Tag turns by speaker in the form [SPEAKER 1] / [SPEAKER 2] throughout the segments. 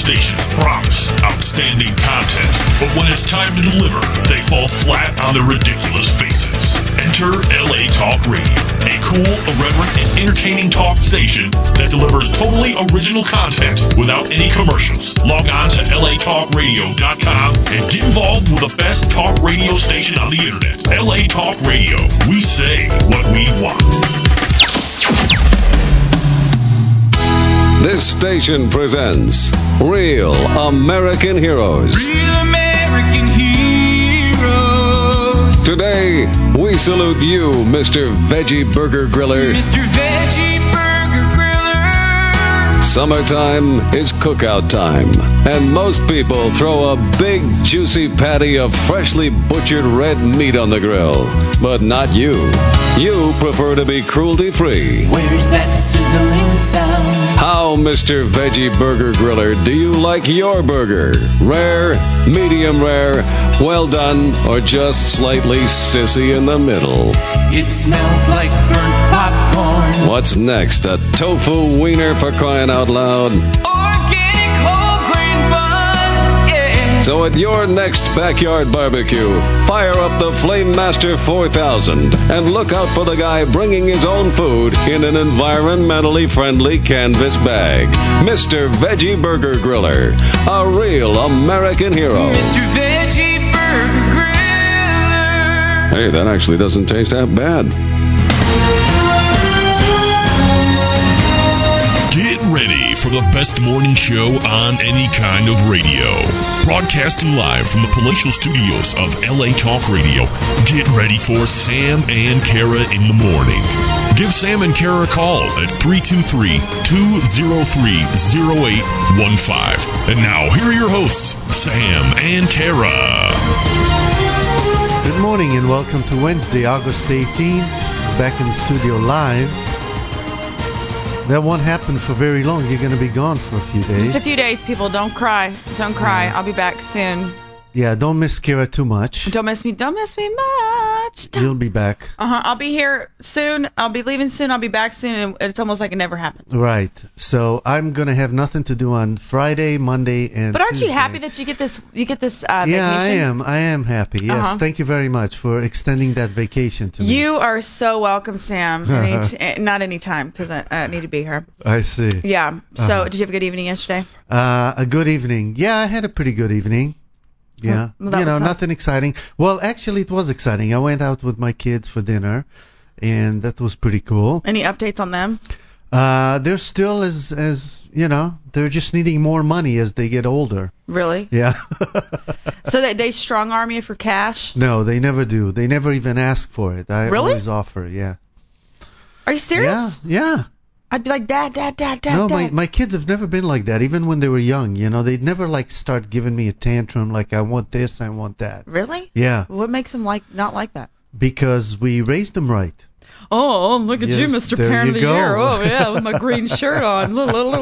[SPEAKER 1] stations promise outstanding content, but when it's time to deliver, they fall flat on their ridiculous faces. Enter LA Talk Radio, a cool, irreverent, and entertaining talk station that delivers totally original content without any commercials. Log on to latalkradio.com and get involved with the best talk radio station on the internet. LA Talk Radio. We say what we want.
[SPEAKER 2] This station presents Real American Heroes.
[SPEAKER 3] Real American Heroes.
[SPEAKER 2] Today, we salute you, Mr. Veggie Burger Griller.
[SPEAKER 3] Mr. Veggie Burger Griller.
[SPEAKER 2] Summertime is cookout time, and most people throw a big, juicy patty of freshly butchered red meat on the grill. But not you. You prefer to be cruelty-free.
[SPEAKER 3] Where's that sizzling sound?
[SPEAKER 2] How, Mr. Veggie Burger Griller, do you like your burger? Rare, medium rare, well done, or just slightly sissy in the middle?
[SPEAKER 3] It smells like burnt popcorn.
[SPEAKER 2] What's next? A tofu wiener, for crying out loud?
[SPEAKER 3] Organic whole grain bun, yeah.
[SPEAKER 2] So at your next backyard barbecue, fire up the Flame Master 4000 and look out for the guy bringing his own food in an environmentally friendly canvas bag. Mr. Veggie Burger Griller, a real American hero.
[SPEAKER 3] Mr. Veggie Burger Griller.
[SPEAKER 2] Hey, that actually doesn't taste that bad.
[SPEAKER 1] Get ready for the best morning show on any kind of radio. Broadcasting live from the palatial studios of LA Talk Radio. Get ready for Sam and Kara in the morning. Give Sam and Kara a call at 323-203-0815. And now, here are your hosts, Sam and Kara.
[SPEAKER 4] Good morning and welcome to Wednesday, August 18th. Back in the studio live. That won't happen for very long. You're going to be gone for a few days.
[SPEAKER 5] Just a few days, people. Don't cry. Don't cry. I'll be back soon.
[SPEAKER 4] Yeah, don't miss Kira too much.
[SPEAKER 5] Don't miss me. Don't miss me much.
[SPEAKER 4] You'll be back.
[SPEAKER 5] I'll be here soon. I'll be leaving soon. I'll be back soon. And it's almost like it never happened.
[SPEAKER 4] Right. So I'm going to have nothing to do on Friday, Monday, and
[SPEAKER 5] But aren't
[SPEAKER 4] Tuesday.
[SPEAKER 5] you happy that you get this? Vacation?
[SPEAKER 4] Yeah, I am. I am happy. Yes. Thank you very much for extending that vacation to me.
[SPEAKER 5] You are so welcome, Sam. Not any time because I need to be here.
[SPEAKER 4] I see.
[SPEAKER 5] Yeah. So did you have a good evening yesterday?
[SPEAKER 4] A good evening. Yeah, I had a pretty good evening. Yeah,
[SPEAKER 5] Well,
[SPEAKER 4] nothing exciting. Well, actually, it was exciting. I went out with my kids for dinner, and that was pretty cool.
[SPEAKER 5] Any updates on them?
[SPEAKER 4] They're still as they're just needing more money as they get older.
[SPEAKER 5] Really?
[SPEAKER 4] Yeah.
[SPEAKER 5] So they strong arm you for cash?
[SPEAKER 4] No, they never do. They never even ask for it. I
[SPEAKER 5] Really?
[SPEAKER 4] always offer. Yeah.
[SPEAKER 5] Are you serious?
[SPEAKER 4] Yeah.
[SPEAKER 5] I'd be like, Dad.
[SPEAKER 4] No, my kids have never been like that. Even when they were young, they'd never start giving me a tantrum like I want this, I want that.
[SPEAKER 5] Really?
[SPEAKER 4] Yeah.
[SPEAKER 5] What makes them not like that?
[SPEAKER 4] Because we raised them right.
[SPEAKER 5] Oh, look at you,
[SPEAKER 4] Yes,
[SPEAKER 5] Mr.
[SPEAKER 4] there
[SPEAKER 5] Parent
[SPEAKER 4] you
[SPEAKER 5] of the
[SPEAKER 4] go.
[SPEAKER 5] Year. Oh, yeah, with my green shirt on.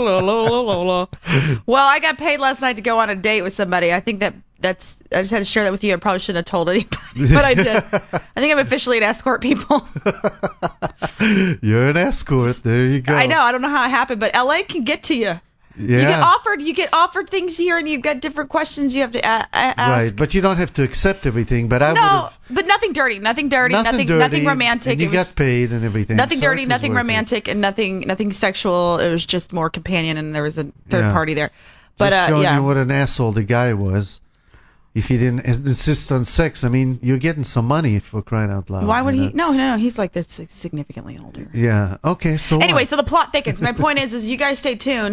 [SPEAKER 5] Well, I got paid last night to go on a date with somebody. I think I just had to share that with you. I probably shouldn't have told anybody, but I did. I think I'm officially an escort, people.
[SPEAKER 4] You're an escort. There you go.
[SPEAKER 5] I know. I don't know how it happened, but LA can get to you.
[SPEAKER 4] Yeah.
[SPEAKER 5] You get offered things here, and you've got different questions you have to ask.
[SPEAKER 4] Right, but you don't have to accept everything. But I would have.
[SPEAKER 5] But nothing dirty, nothing romantic.
[SPEAKER 4] And you got paid and everything.
[SPEAKER 5] Nothing
[SPEAKER 4] so
[SPEAKER 5] dirty,
[SPEAKER 4] it was
[SPEAKER 5] nothing
[SPEAKER 4] worth
[SPEAKER 5] romantic, and nothing sexual. It was just more companion, and there was a third party there. But
[SPEAKER 4] just showing
[SPEAKER 5] yeah.
[SPEAKER 4] you what an asshole the guy was. If he didn't insist on sex, I mean, you're getting some money for crying out loud.
[SPEAKER 5] Why would he? No. He's like this significantly older.
[SPEAKER 4] Yeah. Okay. So.
[SPEAKER 5] Anyway,
[SPEAKER 4] what?
[SPEAKER 5] so the plot thickens. My point is you guys stay tuned.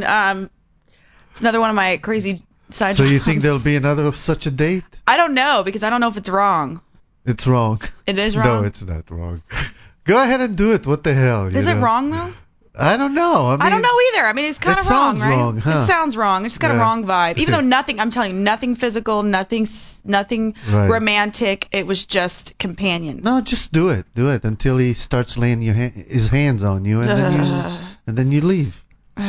[SPEAKER 5] It's another one of my crazy side.
[SPEAKER 4] So you
[SPEAKER 5] jobs.
[SPEAKER 4] think there'll be another such a date?
[SPEAKER 5] I don't know because I don't know if it's wrong.
[SPEAKER 4] It's wrong.
[SPEAKER 5] It is wrong.
[SPEAKER 4] No, it's not wrong. Go ahead and do it. What the hell?
[SPEAKER 5] Is it wrong though?
[SPEAKER 4] I don't know. I
[SPEAKER 5] don't know either. I mean, it's kind of wrong, right?
[SPEAKER 4] Wrong, huh?
[SPEAKER 5] It sounds wrong. It's just got a wrong vibe. Even though nothing, I'm telling you, nothing physical, nothing
[SPEAKER 4] right.
[SPEAKER 5] romantic. It was just companion.
[SPEAKER 4] No, just do it. Do it until he starts laying his hands on you, and then you leave.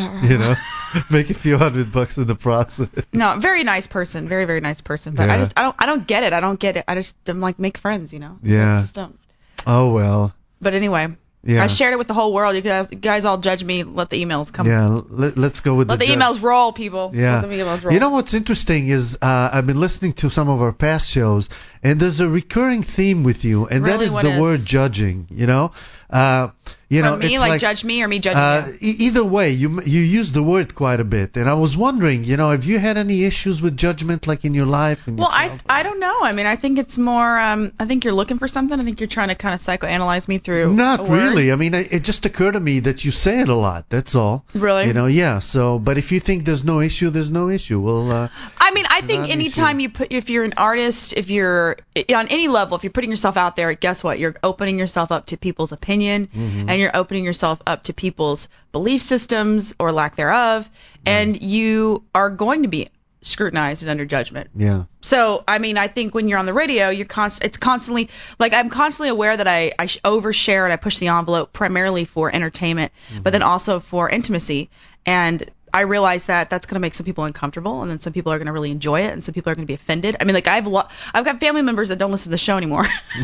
[SPEAKER 4] Make a few $100 in the process.
[SPEAKER 5] No, very nice person, very very nice person. But
[SPEAKER 4] Yeah.
[SPEAKER 5] I don't get it. I don't get it. I just don't make friends.
[SPEAKER 4] Yeah.
[SPEAKER 5] I just don't.
[SPEAKER 4] Oh well.
[SPEAKER 5] But anyway.
[SPEAKER 4] Yeah.
[SPEAKER 5] I shared it with the whole world. You guys all judge me. Let the emails come.
[SPEAKER 4] Yeah, let's go with
[SPEAKER 5] Let the emails roll, people.
[SPEAKER 4] Yeah.
[SPEAKER 5] Let the emails roll.
[SPEAKER 4] You know what's interesting is I've been listening to some of our past shows, and there's a recurring theme with you, and that
[SPEAKER 5] Really,
[SPEAKER 4] is
[SPEAKER 5] what
[SPEAKER 4] the
[SPEAKER 5] is?
[SPEAKER 4] word judging.
[SPEAKER 5] From me,
[SPEAKER 4] it's
[SPEAKER 5] like judge me or me judging you?
[SPEAKER 4] either way, you use the word quite a bit, and I was wondering, have you had any issues with judgment, like in your life?
[SPEAKER 5] Well, I don't know. I mean, I think it's more. I think you're looking for something. I think you're trying to kind of psychoanalyze me through.
[SPEAKER 4] Not
[SPEAKER 5] a word.
[SPEAKER 4] really. I mean, it just occurred to me that you say it a lot. That's all.
[SPEAKER 5] Really?
[SPEAKER 4] Yeah. So, but if you think there's no issue, there's no issue. Well,
[SPEAKER 5] I mean, I think
[SPEAKER 4] not an
[SPEAKER 5] anytime if you're an artist, if you're on any level, if you're putting yourself out there, guess what? You're opening yourself up to people's opinion, and you're opening yourself up to people's belief systems or lack thereof, and you are going to be scrutinized and under judgment.
[SPEAKER 4] yeah.
[SPEAKER 5] So, I mean, I think when you're on the radio, it's constantly, like, I'm constantly aware that I overshare and I push the envelope primarily for entertainment, but then also for intimacy. And I realize that that's going to make some people uncomfortable, and then some people are going to really enjoy it, and some people are going to be offended. I mean, like, I've got family members that don't listen to the show anymore.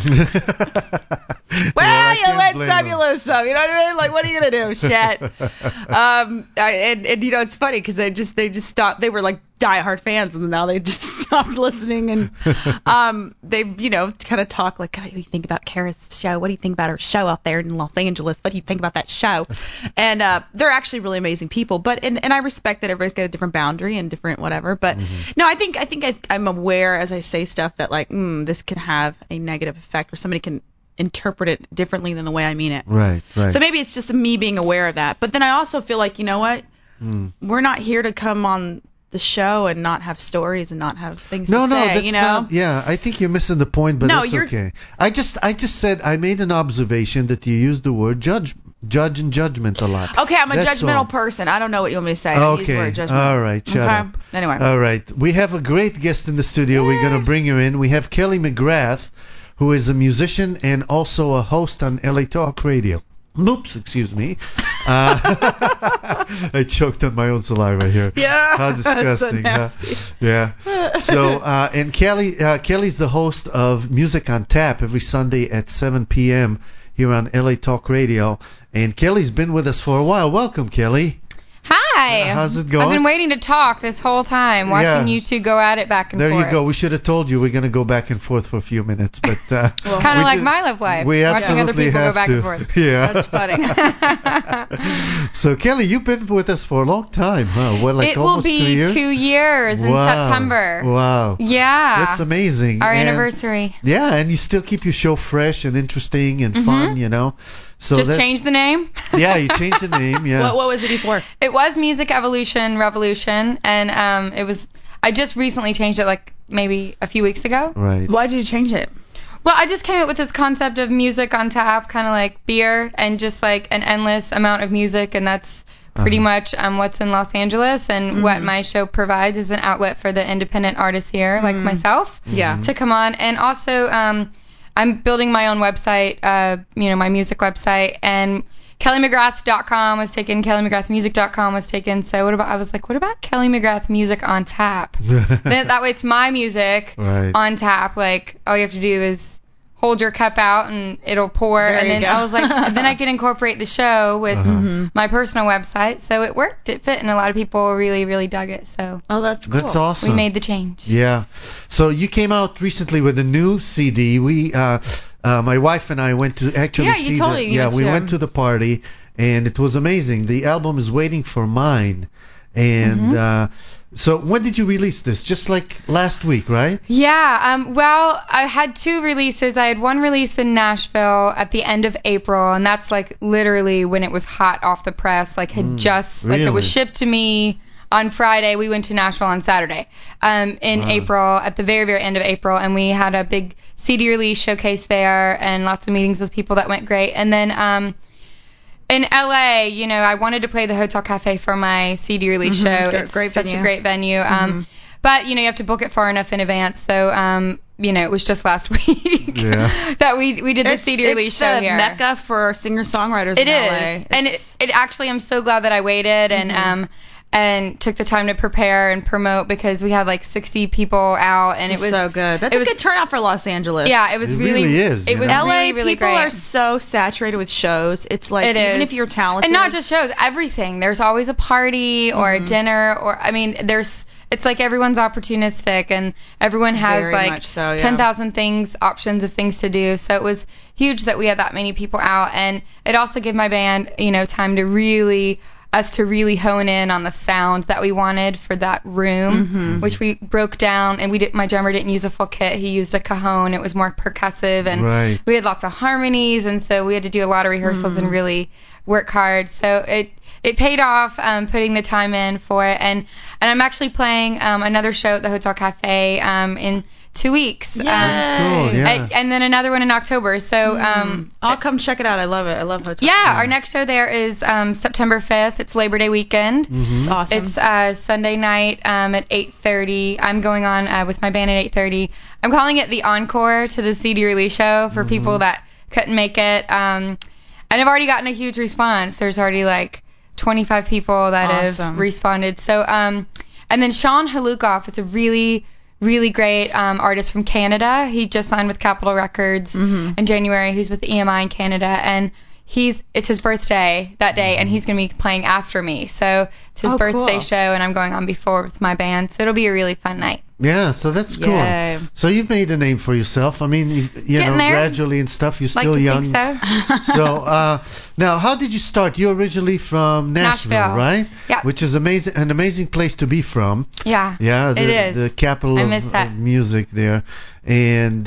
[SPEAKER 5] Well, you win some, you lose some. You know what I mean? Like, what are you gonna do? Shit. And it's funny because they just stopped. They were like diehard fans, and now they just stopped listening. And they kind of talk like, God, what do you think about Kara's show? What do you think about her show out there in Los Angeles? What do you think about that show? And they're actually really amazing people. But and I respect that everybody's got a different boundary and different whatever. But no, I think I'm aware as I say stuff that like this can have a negative effect, or somebody can interpret it differently than the way I mean it.
[SPEAKER 4] Right.
[SPEAKER 5] So maybe it's just me being aware of that. But then I also feel like, you know what? We're not here to come on the show and not have stories and not have things to say,
[SPEAKER 4] that's not. Yeah, I think you're missing the point, but that's okay. I just said I made an observation that you used the word judge and judgment a lot.
[SPEAKER 5] Okay, I'm a
[SPEAKER 4] That's
[SPEAKER 5] judgmental
[SPEAKER 4] all.
[SPEAKER 5] person. I don't know what you want me to say. I use the
[SPEAKER 4] Okay.
[SPEAKER 5] word judgmental.
[SPEAKER 4] All right. Shut up.
[SPEAKER 5] Anyway.
[SPEAKER 4] All right. We have a great guest in the studio. We're going to bring her in. We have Kelly McGrath, who is a musician and also a host on LA Talk Radio. Oops, excuse me. I choked on my own saliva here.
[SPEAKER 5] Yeah.
[SPEAKER 4] How disgusting.
[SPEAKER 5] That's so nasty.
[SPEAKER 4] Yeah. So, and Kelly's the host of Music on Tap every Sunday at 7 p.m. here on LA Talk Radio. And Kelly's been with us for a while. Welcome, Kelly.
[SPEAKER 6] Hi.
[SPEAKER 4] How's it going?
[SPEAKER 6] I've been waiting to talk this whole time, watching you two go at it back and forth.
[SPEAKER 4] There you go. We should have told you we're going to go back and forth for a few minutes, but
[SPEAKER 6] kind of like my love life,
[SPEAKER 4] we
[SPEAKER 6] watching other people go back and forth.
[SPEAKER 4] Yeah,
[SPEAKER 5] that's funny.
[SPEAKER 4] So Kelly, you've been with us for a long time, huh? What, like
[SPEAKER 6] it
[SPEAKER 4] almost
[SPEAKER 6] will be
[SPEAKER 4] 2 years?
[SPEAKER 6] 2 years in September.
[SPEAKER 4] Wow.
[SPEAKER 6] Yeah.
[SPEAKER 4] That's amazing.
[SPEAKER 6] Our anniversary.
[SPEAKER 4] Yeah, and you still keep your show fresh and interesting and fun, So
[SPEAKER 6] just changed the name.
[SPEAKER 4] Yeah, you changed the name. Yeah.
[SPEAKER 5] What was it before?
[SPEAKER 6] It was Music Evolution Revolution, and it was. I just recently changed it, like maybe a few weeks ago.
[SPEAKER 4] Right.
[SPEAKER 5] Why did you change it?
[SPEAKER 6] Well, I just came up with this concept of music on tap, kind of like beer, and just like an endless amount of music, and that's pretty much what's in Los Angeles, and what my show provides is an outlet for the independent artists here, like myself, to come on, and also. I'm building my own website, my music website, and KellyMcGrath.com was taken, KellyMcGrathMusic.com was taken. So I was like, what about Kelly McGrath Music on Tap? Then that way it's my music on tap. Like all you have to do is hold your cup out and it'll pour. And then I was like, then I can incorporate the show with my personal website. So it worked. It fit, and a lot of people really, really dug it. So
[SPEAKER 5] that's cool.
[SPEAKER 4] That's awesome.
[SPEAKER 6] We made the change.
[SPEAKER 4] Yeah. So you came out recently with a new CD. We, my wife and I went to actually see we went to the party, and it was amazing. The album is Waiting for Mine, and so when did you release this? Just like last week, right?
[SPEAKER 6] Yeah. Well, I had two releases. I had one release in Nashville at the end of April, and that's like literally when it was hot off the press. Like had just like it was shipped to me on Friday. We went to Nashville on Saturday in April, at the very, very end of April, and we had a big CD release showcase there and lots of meetings with people that went great. And then in LA, I wanted to play the Hotel Cafe for my CD release show. It's such a great venue. But, you have to book it far enough in advance. So, it was just last week that we did the CD release show here.
[SPEAKER 5] It's the Mecca for singer-songwriters in LA.
[SPEAKER 6] And it actually, I'm so glad that I waited. And and took the time to prepare and promote because we had like 60 people out, and it was
[SPEAKER 5] so good. That's a good turnout for Los Angeles.
[SPEAKER 6] Yeah, it was really
[SPEAKER 4] is.
[SPEAKER 6] It was
[SPEAKER 5] LA
[SPEAKER 6] really
[SPEAKER 5] people
[SPEAKER 6] great.
[SPEAKER 5] are so saturated with shows. It's like even if you're talented,
[SPEAKER 6] and not just shows, everything. There's always a party or a dinner, or I mean, it's like everyone's opportunistic and everyone has
[SPEAKER 5] Very
[SPEAKER 6] like
[SPEAKER 5] much so, yeah.
[SPEAKER 6] 10,000 options of things to do. So it was huge that we had that many people out, and it also gave my band, time to really hone in on the sound that we wanted for that room, which we broke down, and my drummer didn't use a full kit. He used a cajon. It was more percussive, and we had lots of harmonies, and so we had to do a lot of rehearsals and really work hard. So it paid off putting the time in for it, and I'm actually playing another show at the Hotel Cafe in 2 weeks.
[SPEAKER 4] That's cool, yeah.
[SPEAKER 6] And then another one in October. So
[SPEAKER 5] I'll come check it out. I love it. I love Hotel.
[SPEAKER 6] Yeah, our next show there is September 5th. It's Labor Day weekend.
[SPEAKER 5] It's awesome.
[SPEAKER 6] It's Sunday night at 8:30. I'm going on with my band at 8:30. I'm calling it the encore to the CD release show for people that couldn't make it. And I've already gotten a huge response. There's already like 25 people that have responded. So and then Sean Halukoff is a really great artist from Canada. He just signed with Capitol Records in January. He's with EMI in Canada, and it's his birthday that day, and he's going to be playing after me. So it's his birthday show, and I'm going on before with my band. So it'll be a really fun night.
[SPEAKER 4] Yeah, so that's cool.
[SPEAKER 5] Yay.
[SPEAKER 4] So you've made a name for yourself. I mean, you know, gradually and stuff. You're still young.
[SPEAKER 6] Think so.
[SPEAKER 4] So now, how did you start? You're originally from Nashville, right?
[SPEAKER 6] Yeah.
[SPEAKER 4] Which is an amazing place to be from.
[SPEAKER 6] Yeah.
[SPEAKER 4] Yeah,
[SPEAKER 6] it is.
[SPEAKER 4] The capital of music there. And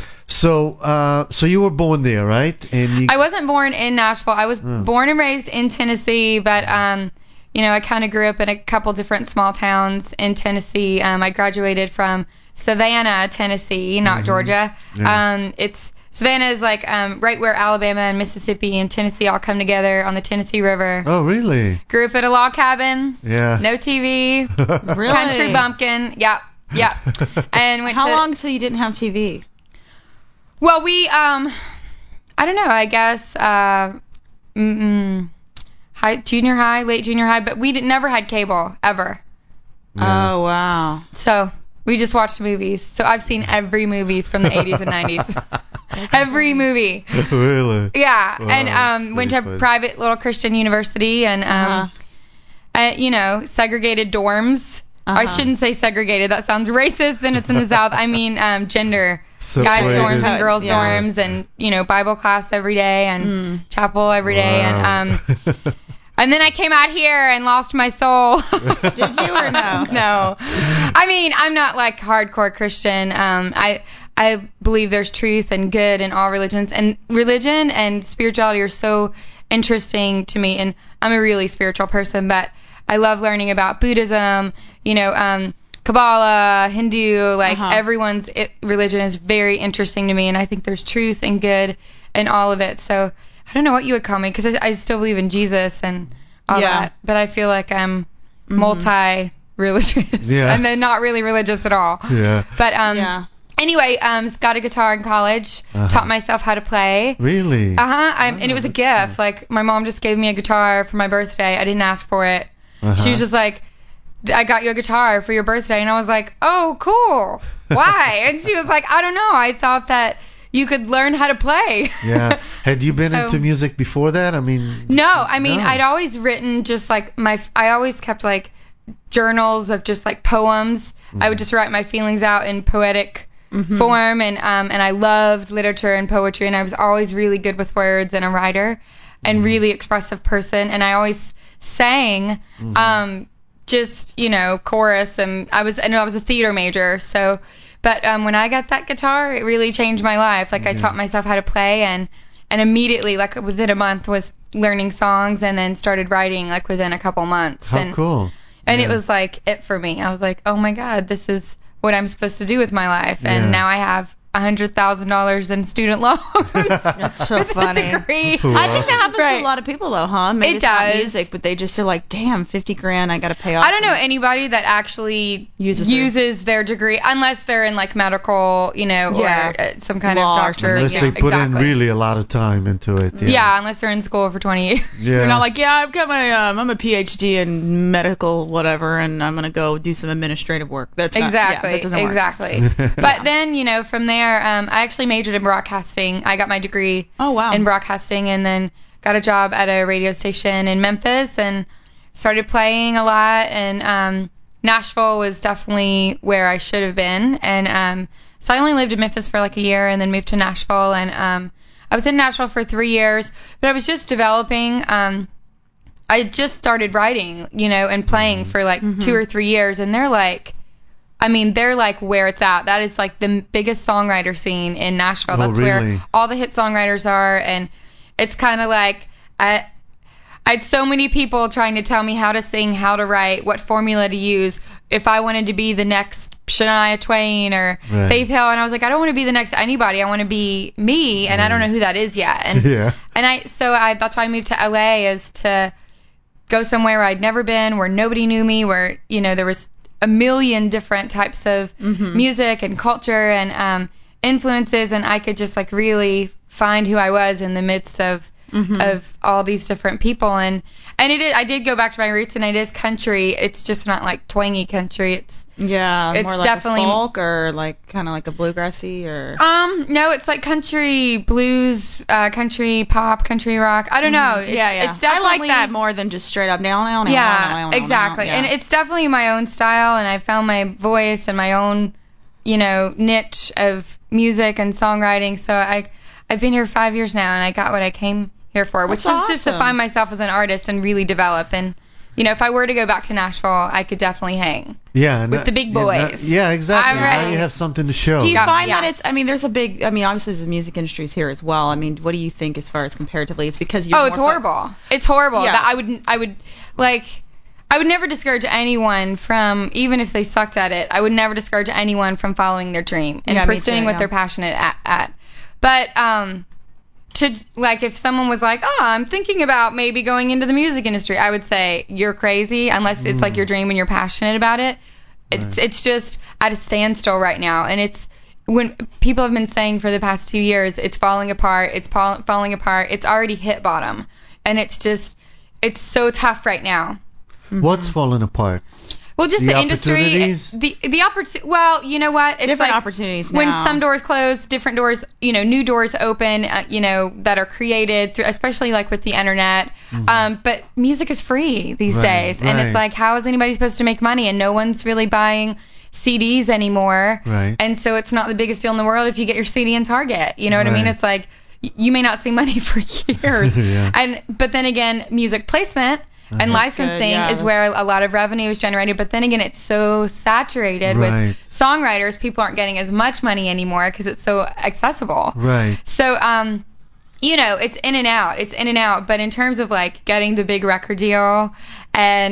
[SPEAKER 4] so you were born there, right? And
[SPEAKER 6] I wasn't born in Nashville. I was born and raised in Tennessee, but I kind of grew up in a couple different small towns in Tennessee. I graduated from Savannah, Tennessee, not Georgia.
[SPEAKER 4] Yeah.
[SPEAKER 6] Savannah is like right where Alabama and Mississippi and Tennessee all come together on the Tennessee River.
[SPEAKER 4] Oh, really?
[SPEAKER 6] Grew up in a log cabin.
[SPEAKER 4] Yeah.
[SPEAKER 6] No TV.
[SPEAKER 5] Really?
[SPEAKER 6] Country bumpkin. Yeah. And
[SPEAKER 5] How long till you didn't have TV?
[SPEAKER 6] Well, we I don't know. I guess junior high, late junior high, but we never had cable ever.
[SPEAKER 5] Yeah. Oh wow.
[SPEAKER 6] So we just watched movies. So I've seen every movies from the 80s and 90s. Every movie.
[SPEAKER 4] Really?
[SPEAKER 6] Yeah.
[SPEAKER 4] Wow,
[SPEAKER 6] and went to a private little Christian university and segregated dorms. I shouldn't say segregated. That sounds racist, and it's in the South. I mean gender. Guys dorms and girls dorms, and Bible class every day and chapel every day, and then I came out here and lost my soul.
[SPEAKER 5] Did you or no?
[SPEAKER 6] No. I mean, I'm not like hardcore Christian. I believe there's truth and good in all religions, and religion and spirituality are so interesting to me, and I'm a really spiritual person, but I love learning about Buddhism, Kabbalah, Hindu, everyone's religion is very interesting to me, and I think there's truth and good in all of it. So I don't know what you would call me, because I still believe in Jesus and all that, but I feel like I'm multi-religious, and then not really religious at all.
[SPEAKER 4] Yeah.
[SPEAKER 6] But anyway, got a guitar in college, taught myself how to play.
[SPEAKER 4] Really?
[SPEAKER 6] And it was a gift. Cool. Like, my mom just gave me a guitar for my birthday. I didn't ask for it. She was just like, I got you a guitar for your birthday. And I was like, oh, cool. Why? And she was like, I don't know. I thought that you could learn how to play.
[SPEAKER 4] Yeah. Had you been into music before that? I mean...
[SPEAKER 6] No. I'd always written just like I always kept like journals of just like poems. I would just write my feelings out in poetic form. And I loved literature and poetry. And I was always really good with words and a writer and really expressive person. And I always sang chorus, and I was a theater major, so but when I got that guitar, it really changed my life. Like, I taught myself how to play, and immediately, like within a month, was learning songs, and then started writing like within a couple months.
[SPEAKER 4] How cool.
[SPEAKER 6] And it was like it for me. I was like, oh my God, this is what I'm supposed to do with my life. And now I have $100,000 in student loans.
[SPEAKER 5] That's so funny.
[SPEAKER 6] Degree.
[SPEAKER 5] Wow. I think that happens to a lot of people, though, huh? Maybe it's not music, but they just are like, damn, $50,000, I got to pay off.
[SPEAKER 6] I don't know anybody that actually uses their degree, unless they're in like medical, or some kind of doctor.
[SPEAKER 4] Unless they put in really a lot of time into it.
[SPEAKER 6] Yeah, unless they're in school for 20 years.
[SPEAKER 4] Yeah.
[SPEAKER 5] They're not like, I've got my, I'm a PhD in medical whatever, and I'm gonna go do some administrative work. That's
[SPEAKER 6] exactly,
[SPEAKER 5] that doesn't work.
[SPEAKER 6] Exactly. But then, from there, I actually majored in broadcasting. I got my degree in broadcasting, and then got a job at a radio station in Memphis, and started playing a lot. And Nashville was definitely where I should have been. And so I only lived in Memphis for like a year, and then moved to Nashville. And I was in Nashville for 3 years, but I was just developing. I just started writing, and playing for like 2 or 3 years, and they're like where it's at. That is like the biggest songwriter scene in Nashville. That's where all the hit songwriters are, and it's kind of like I had so many people trying to tell me how to sing, how to write, what formula to use, if I wanted to be the next Shania Twain or Faith Hill, and I was like, I don't want to be the next anybody. I want to be me, and I don't know who that is yet. And that's why I moved to LA, is to go somewhere where I'd never been, where nobody knew me, where there was a million different types of music and culture and influences, and I could just like really find who I was in the midst of all these different people. And I did go back to my roots, and it is country. It's just not like twangy country. It's
[SPEAKER 5] more like definitely a folk, or like kind of like a bluegrassy, or
[SPEAKER 6] no, it's like country blues, country pop, country rock. I don't know. It's definitely,
[SPEAKER 5] I like that more than just straight up down.
[SPEAKER 6] Exactly. And it's definitely my own style, and I found my voice and my own niche of music and songwriting. So I've been here 5 years now, and I got what I came here for, which is just to find myself as an artist and really develop. And if I were to go back to Nashville, I could definitely hang with the big boys.
[SPEAKER 4] Yeah, exactly. Now you have something to show.
[SPEAKER 5] Do you find that it's, there's a big, obviously the music industry is here as well. What do you think as far as comparatively? It's because you're
[SPEAKER 6] it's horrible. It's horrible. Yeah. That I would never discourage anyone from, even if they sucked at it, I would never discourage anyone from following their dream and pursuing what they're passionate at. But, if someone was like, I'm thinking about maybe going into the music industry, I would say you're crazy, unless it's like your dream and you're passionate about it. It's just at a standstill right now, and it's when people have been saying for the past 2 years, it's falling apart. It's falling apart. It's already hit bottom, and it's so tough right now.
[SPEAKER 4] What's falling apart?
[SPEAKER 6] Well, just the industry, the opportunity. Well, you know what? It's
[SPEAKER 5] different
[SPEAKER 6] like
[SPEAKER 5] opportunities now.
[SPEAKER 6] When some doors close, different doors, new doors open, that are created through, especially like with the internet. But music is free these days, and it's like, how is anybody supposed to make money? And no one's really buying CDs anymore.
[SPEAKER 4] Right.
[SPEAKER 6] And so it's not the biggest deal in the world if you get your CD in Target. You know what I mean? It's like you may not see money for years. But then again, music placement and licensing is where a lot of revenue is generated. But then again, it's so saturated with songwriters. People aren't getting as much money anymore because it's so accessible.
[SPEAKER 4] Right.
[SPEAKER 6] So, it's in and out. It's in and out. But in terms of like getting the big record deal and,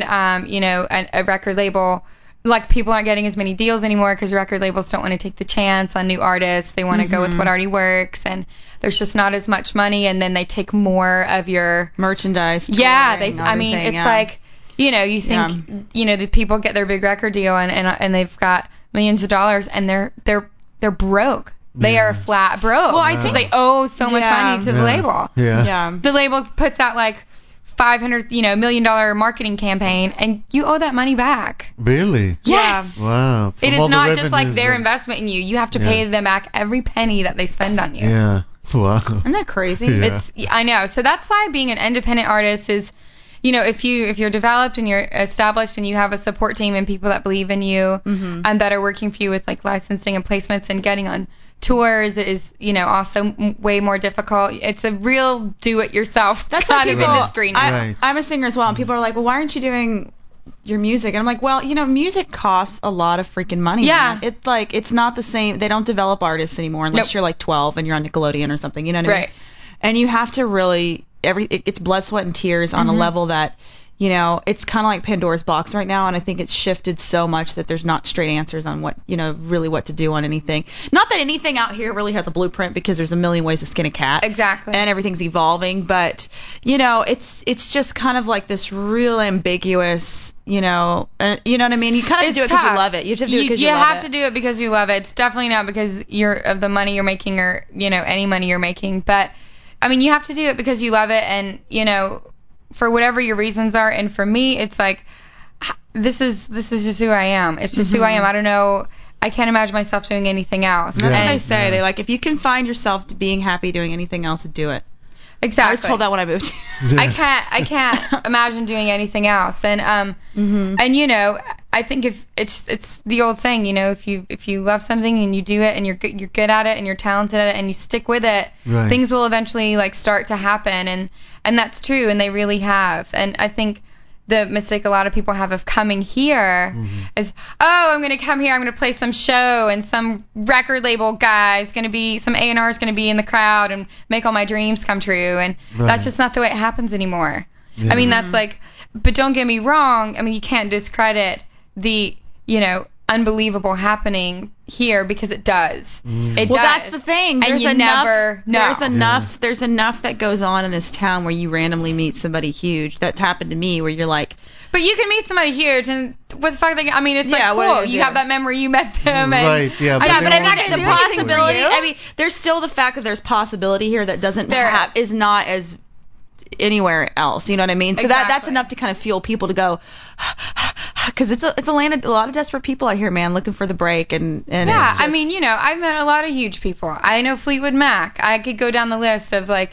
[SPEAKER 6] a record label, like people aren't getting as many deals anymore because record labels don't want to take the chance on new artists. They want to go with what already works, and there's just not as much money, and then they take more of your
[SPEAKER 5] merchandise.
[SPEAKER 6] Yeah, it's like, you think, the people get their big record deal and they've got millions of dollars, and they're broke. They are flat broke.
[SPEAKER 5] Well, I think
[SPEAKER 6] they owe so much money to the label.
[SPEAKER 4] Yeah.
[SPEAKER 6] The label puts out like $500 $1 million marketing campaign, and you owe that money back.
[SPEAKER 4] Really?
[SPEAKER 6] Yes.
[SPEAKER 4] Wow.
[SPEAKER 6] It is not just like their investment in you. You have to pay them back every penny that they spend on you.
[SPEAKER 4] Yeah. Wow.
[SPEAKER 5] Isn't that crazy?
[SPEAKER 4] Yeah.
[SPEAKER 6] I know. So that's why being an independent artist is, if you're developed and you're established and you have a support team and people that believe in you and that are working for you with like licensing and placements and getting on tours is, also way more difficult. It's a real do-it-yourself kind of industry now.
[SPEAKER 5] I'm a singer as well, and people are like, well, why aren't you doing your music? And I'm like, well, music costs a lot of freaking money.
[SPEAKER 6] Yeah.
[SPEAKER 5] It's like, it's not the same. They don't develop artists anymore unless you're like 12 and you're on Nickelodeon or something. You know what I mean? And you have to really, it's blood, sweat, and tears on a level that you know, it's kind of like Pandora's box right now, and I think it's shifted so much that there's not straight answers on what, you know, really what to do on anything. Not that anything out here really has a blueprint, because there's a million ways to skin a cat.
[SPEAKER 6] Exactly.
[SPEAKER 5] And everything's evolving, but, you know, it's just kind of like this real ambiguous, you know what I mean? You kind of have to do it because you love it. You have to do it because you love it.
[SPEAKER 6] You have to do it because you love it. It's definitely not because of the money you're making, or, you know, any money you're making, but, I mean, you have to do it because you love it, and, you know, for whatever your reasons are. And for me, it's like, this is just who I am. It's just who I am. I don't know. I can't imagine myself doing anything else.
[SPEAKER 5] That's what they say. They like, if you can find yourself being happy doing anything else, do it.
[SPEAKER 6] Exactly.
[SPEAKER 5] I was told that when I moved.
[SPEAKER 6] I can't imagine doing anything else. And and you know, I think if it's the old saying, you know, if you love something and you do it and you're good at it and you're talented at it and you stick with it, things will eventually like start to happen, and that's true, and they really have. And I think the mistake a lot of people have of coming here is, oh, I'm going to come here, I'm going to play some show, and some record label guy is going to be, some A&R is going to be in the crowd and make all my dreams come true. And that's just not the way it happens anymore. Yeah. I mean, that's like, but don't get me wrong, I mean, you can't discredit the, you know, unbelievable happening here, because it does. It does.
[SPEAKER 5] That's the thing.
[SPEAKER 6] There's never know.
[SPEAKER 5] There's enough that goes on in this town where you randomly meet somebody huge. That's happened to me, where you're like,
[SPEAKER 6] but you can meet somebody huge, and what the fuck? I mean, it's like cool. You have that memory. You met them, and
[SPEAKER 4] right? Yeah, but
[SPEAKER 5] I'm not going to do possibility. I mean, there's still the fact that there's possibility here that is not as anywhere else. You know what I mean? So that's enough to kind of fuel people to go. Because it's a land of a lot of desperate people out here, man, looking for the break. And
[SPEAKER 6] yeah, I mean, you know, I've met a lot of huge people. I know Fleetwood Mac. I could go down the list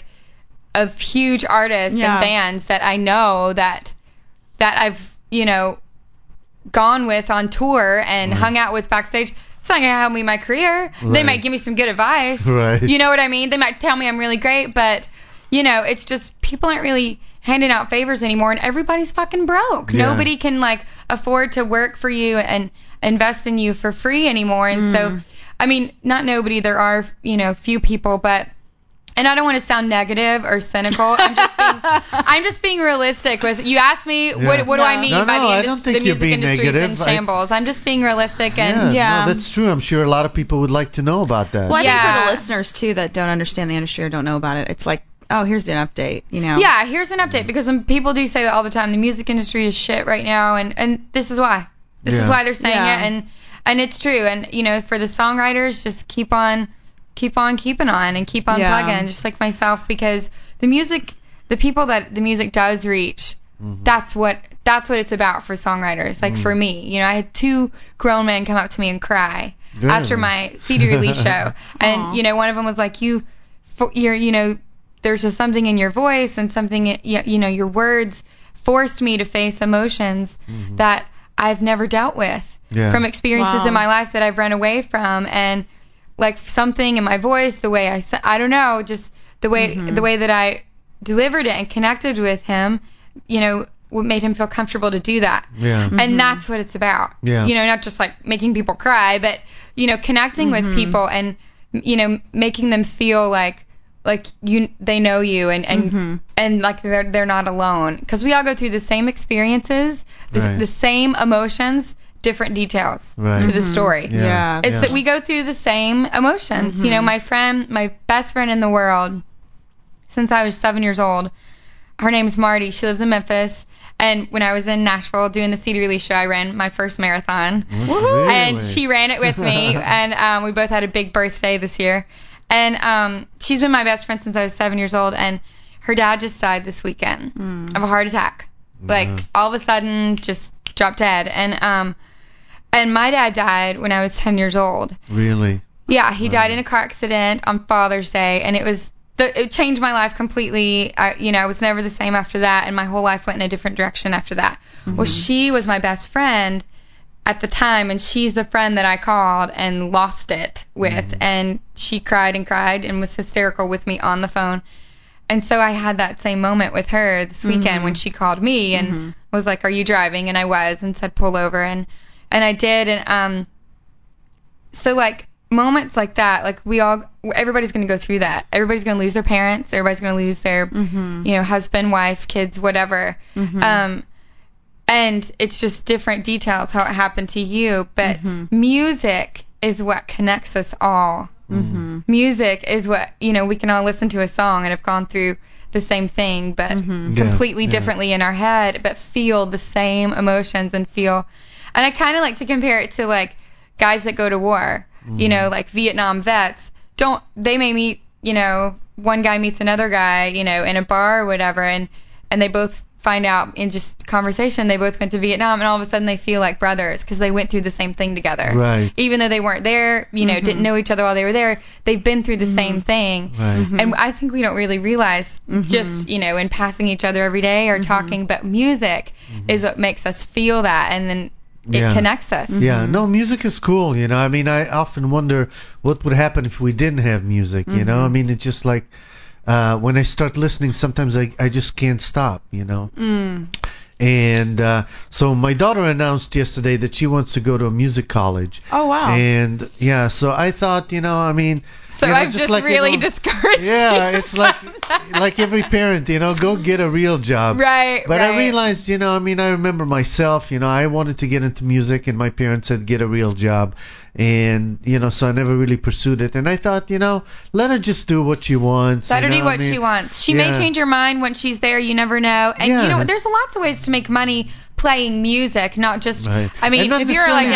[SPEAKER 6] of huge artists and bands that I know that I've, you know, gone with on tour and hung out with backstage. It's not going to help me in my career. Right. They might give me some good advice.
[SPEAKER 4] Right.
[SPEAKER 6] You know what I mean? They might tell me I'm really great, but, you know, it's just people aren't really handing out favors anymore, and everybody's fucking broke. Yeah. Nobody can, like, afford to work for you and invest in you for free anymore. And so, I mean, not nobody. There are, you know, few people, but, and I don't want to sound negative or cynical. I'm just being realistic with, you asked me, what do I mean by the music industry is in shambles. I'm just being realistic, and
[SPEAKER 4] no, that's true. I'm sure a lot of people would like to know about that.
[SPEAKER 5] Well, I think for the listeners, too, that don't understand the industry or don't know about it, it's like, oh, here's an update, you know.
[SPEAKER 6] Yeah, here's an update, because when people do say that all the time, the music industry is shit right now, and this is why. This is why they're saying it, and it's true. And, you know, for the songwriters, just keep on keeping on and keep on plugging, just like myself, because the people that the music does reach, that's what it's about for songwriters. Like for me, you know, I had 2 grown men come up to me and cry after my CD release show, and you know, one of them was like, you're you know, there's just something in your voice and something, you know, your words forced me to face emotions that I've never dealt with from experiences in my life that I've run away from, and like something in my voice, the way I don't know, just the way that I delivered it and connected with him, you know, what made him feel comfortable to do that. Yeah. And that's what it's about. Yeah. You know, not just like making people cry, but, you know, connecting with people and, you know, making them feel like they know you and like they're not alone, because we all go through the same experiences, the same emotions, different details to the story. It's that we go through the same emotions. You know, my best friend in the world since I was 7 years old, her name's Marty. She lives in Memphis. And when I was in Nashville doing the CD release show, I ran my first marathon.
[SPEAKER 4] Really?
[SPEAKER 6] And she ran it with me. And we both had a big birthday this year. And she's been my best friend since I was 7 years old. And her dad just died this weekend of a heart attack. Like, all of a sudden, just dropped dead. And my dad died when I was 10 years old.
[SPEAKER 4] Really?
[SPEAKER 6] Yeah, he died in a car accident on Father's Day. And it changed my life completely. I was never the same after that, and my whole life went in a different direction after that. Well, she was my best friend at the time, and she's the friend that I called and lost it with, and she cried and was hysterical with me on the phone. And so I had that same moment with her this weekend when she called me and was like, "Are you driving?" And I was, and said, "Pull over." And I did, and so like moments like that, like everybody's going to go through that. Everybody's going to lose their parents. Everybody's going to lose their, husband, wife, kids, whatever. And it's just different details how it happened to you. But music is what connects us all. Music is what, we can all listen to a song and have gone through the same thing, but completely differently in our head, but feel the same emotions and feel. And I kind of like to compare it to like guys that go to war, like Vietnam vets. They may meet, one guy meets another guy, in a bar or whatever, and they both find out in just conversation they both went to Vietnam, and all of a sudden they feel like brothers because they went through the same thing together.
[SPEAKER 4] Right.
[SPEAKER 6] Even though they weren't there, didn't know each other while they were there, they've been through the same thing.
[SPEAKER 4] Right.
[SPEAKER 6] And I think we don't really realize just, in passing each other every day or talking, but music is what makes us feel that, and then it connects us.
[SPEAKER 4] Yeah, no, music is cool, I mean, I often wonder what would happen if we didn't have music, I mean, it's just like when I start listening, sometimes I just can't stop, And so my daughter announced yesterday that she wants to go to a music college.
[SPEAKER 5] Oh, wow.
[SPEAKER 4] And, so I thought, I mean...
[SPEAKER 6] So I've just like, really discouraged you.
[SPEAKER 4] It's like every parent, go get a real job.
[SPEAKER 6] Right,
[SPEAKER 4] But I realized, I mean, I remember myself, I wanted to get into music, and my parents said, get a real job. And, so I never really pursued it. And I thought, let her just do what she wants.
[SPEAKER 6] Let her do what she wants. She may change her mind when she's there. You never know. And, there's lots of ways to make money playing music, not just.
[SPEAKER 4] Right.
[SPEAKER 6] I mean,
[SPEAKER 5] if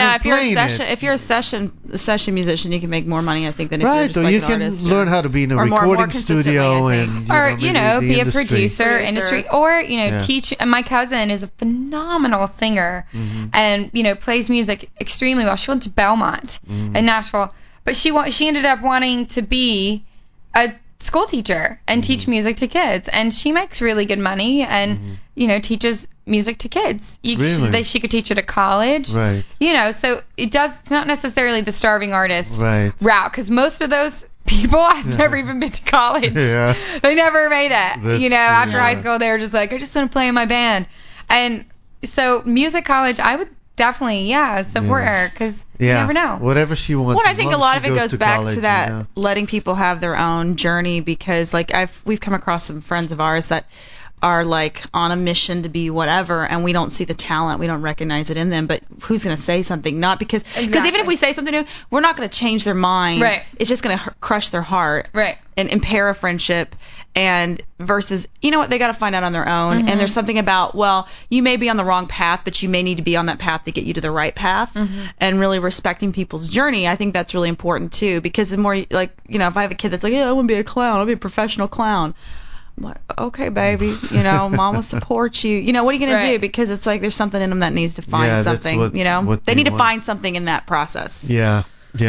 [SPEAKER 5] you're a session musician, you can make more money, I think, than if you're just
[SPEAKER 4] or
[SPEAKER 5] like
[SPEAKER 4] you
[SPEAKER 5] an
[SPEAKER 4] can
[SPEAKER 5] artist.
[SPEAKER 4] learn how to be in a recording studio and
[SPEAKER 6] be a producer, industry, or teach. And my cousin is a phenomenal singer, and plays music extremely well. She went to Belmont in Nashville, but she ended up wanting to be a school teacher and teach music to kids, and she makes really good money and teaches music to kids. She could teach it at college,
[SPEAKER 4] right?
[SPEAKER 6] So it's not necessarily the starving artist
[SPEAKER 4] route,
[SPEAKER 6] because most of those people have never even been to college. They never made it. After high school, they were just like, I just want to play in my band. And so music college, I would definitely support her, because you never know.
[SPEAKER 4] Whatever she wants.
[SPEAKER 5] Well, I think a lot of it goes back to that letting people have their own journey, because like we've come across some friends of ours that are like on a mission to be whatever, and we don't see the talent, we don't recognize it in them, but who's going to say something? Not because even if we say something new, we're not going to change their mind.
[SPEAKER 6] Right.
[SPEAKER 5] It's just going to crush their heart.
[SPEAKER 6] Right.
[SPEAKER 5] And impair a friendship. And versus, they got to find out on their own. And there's something about, you may be on the wrong path, but you may need to be on that path to get you to the right path. And really respecting people's journey, I think that's really important too. Because the more, if I have a kid that's like, I want to be a clown, I'll be a professional clown. I'm like, okay, baby, mom will support you. What are you going to do? Because it's like there's something in them that needs to find something,
[SPEAKER 4] what
[SPEAKER 5] they need to find something in that process.
[SPEAKER 4] Yeah.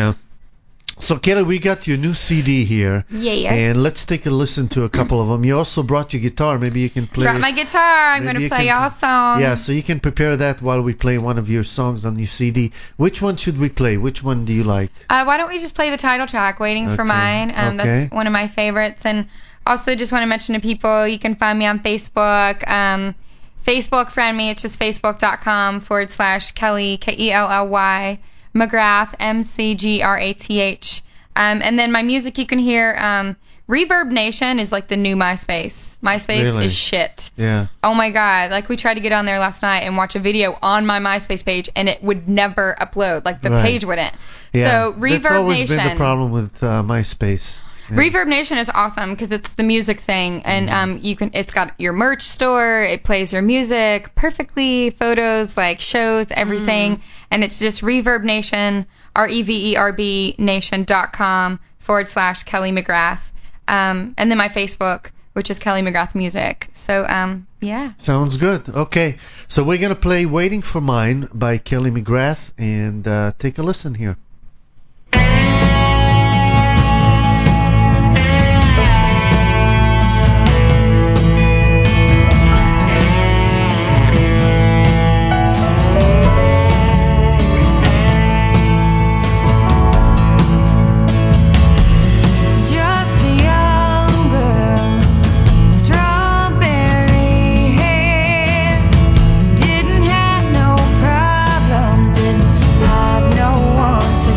[SPEAKER 4] So, Kelly, we got your new CD here.
[SPEAKER 6] Yeah.
[SPEAKER 4] And let's take a listen to a couple of them. You also brought your guitar. Maybe you can play.
[SPEAKER 6] Brought my guitar. I'm going to play y'all songs.
[SPEAKER 4] Yeah, so you can prepare that while we play one of your songs on your CD. Which one should we play? Which one do you like?
[SPEAKER 6] Why don't we just play the title track, Waiting for Mine? That's one of my favorites. And also just want to mention to people, you can find me on Facebook. Facebook friend me. It's just facebook.com/Kelly, Kelly McGrath, McGrath. And then my music you can hear, Reverb Nation is like the new MySpace. MySpace is shit.
[SPEAKER 4] Yeah.
[SPEAKER 6] Oh my God. Like we tried to get on there last night and watch a video on my MySpace page, and it would never upload. Like the page wouldn't.
[SPEAKER 4] Yeah.
[SPEAKER 6] So Reverb Nation.
[SPEAKER 4] That's always been the problem with MySpace. Yeah.
[SPEAKER 6] Reverb Nation is awesome because it's the music thing, and it's got your merch store, it plays your music perfectly, photos, like shows, everything, and it's just Reverb Nation, REVERB Nation.com/Kelly McGrath, and then my Facebook, which is Kelly McGrath Music. So yeah.
[SPEAKER 4] Sounds good. Okay, so we're gonna play "Waiting for Mine" by Kelly McGrath, and take a listen here.
[SPEAKER 7] Didn't have no problems, didn't have no one to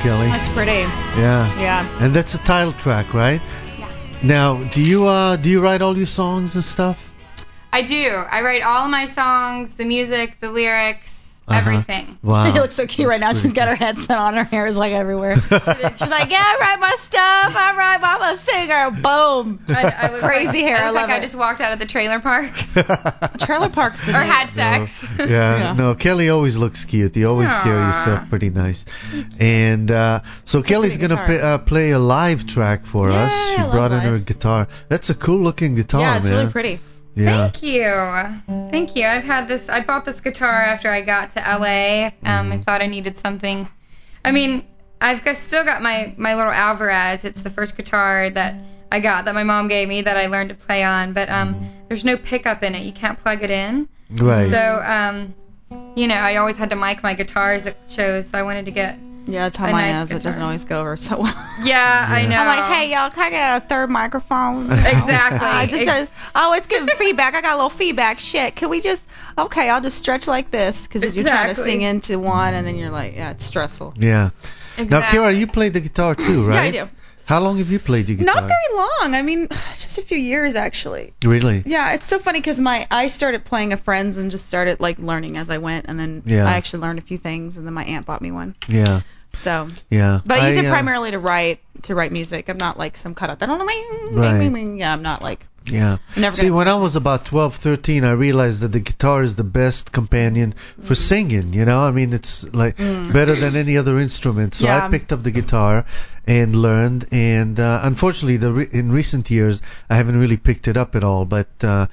[SPEAKER 4] Kelly.
[SPEAKER 5] That's pretty.
[SPEAKER 4] Yeah.
[SPEAKER 5] Yeah.
[SPEAKER 4] And that's the title track, right?
[SPEAKER 6] Yeah.
[SPEAKER 4] Now, do you write all your songs and stuff?
[SPEAKER 6] I do. I write all of my songs, the music, the lyrics, everything.
[SPEAKER 4] Wow.
[SPEAKER 5] She looks so cute right now. She's got her headset on. Her hair is like everywhere. She's like, yeah, I write my stuff. I'm a singer. Boom.
[SPEAKER 6] I look
[SPEAKER 5] Crazy hair.
[SPEAKER 6] I look like
[SPEAKER 5] love
[SPEAKER 6] I just walked out of the trailer park.
[SPEAKER 5] Trailer park's the
[SPEAKER 6] Or
[SPEAKER 5] name.
[SPEAKER 6] had sex.
[SPEAKER 4] Yeah. No, Kelly always looks cute. You always carry yourself pretty nice. And so Kelly's going to play a live track for us. She brought in her guitar. That's a cool looking guitar, man.
[SPEAKER 5] Yeah, it's really pretty.
[SPEAKER 4] Yeah.
[SPEAKER 6] Thank you. I bought this guitar after I got to LA. I thought I needed something. I mean, still got my little Alvarez. It's the first guitar that I got that my mom gave me that I learned to play on. But there's no pickup in it. You can't plug it in.
[SPEAKER 4] Right.
[SPEAKER 6] So, I always had to mic my guitars at shows. So I wanted to get
[SPEAKER 5] that's how mine is. It doesn't always go over so well.
[SPEAKER 6] Yeah, I know.
[SPEAKER 5] I'm like, hey, y'all, can I get a third microphone?
[SPEAKER 6] Exactly.
[SPEAKER 5] It's giving feedback. I got a little feedback. Shit, can we just, okay, I'll just stretch like this because you're trying to sing into one and then you're like, yeah, it's stressful.
[SPEAKER 4] Yeah.
[SPEAKER 6] Exactly.
[SPEAKER 4] Now, Kira, you play the guitar too, right?
[SPEAKER 5] Yeah, I do.
[SPEAKER 4] How long have you played the guitar?
[SPEAKER 5] Not very long. I mean, just a few years actually.
[SPEAKER 4] Really?
[SPEAKER 5] Yeah, it's so funny because I started playing at friends and just started like learning as I went, and then I actually learned a few things, and then my aunt bought me one.
[SPEAKER 4] Yeah.
[SPEAKER 5] So.
[SPEAKER 4] Yeah.
[SPEAKER 5] But I use it primarily to write music. I'm not like some cut out. Yeah, I'm not like.
[SPEAKER 4] Yeah. See, when I was about 12, 13, I realized that the guitar is the best companion for singing, you know? I mean, it's like better than any other instrument. So I picked up the guitar and learned, and unfortunately, in recent years, I haven't really picked it up at all, but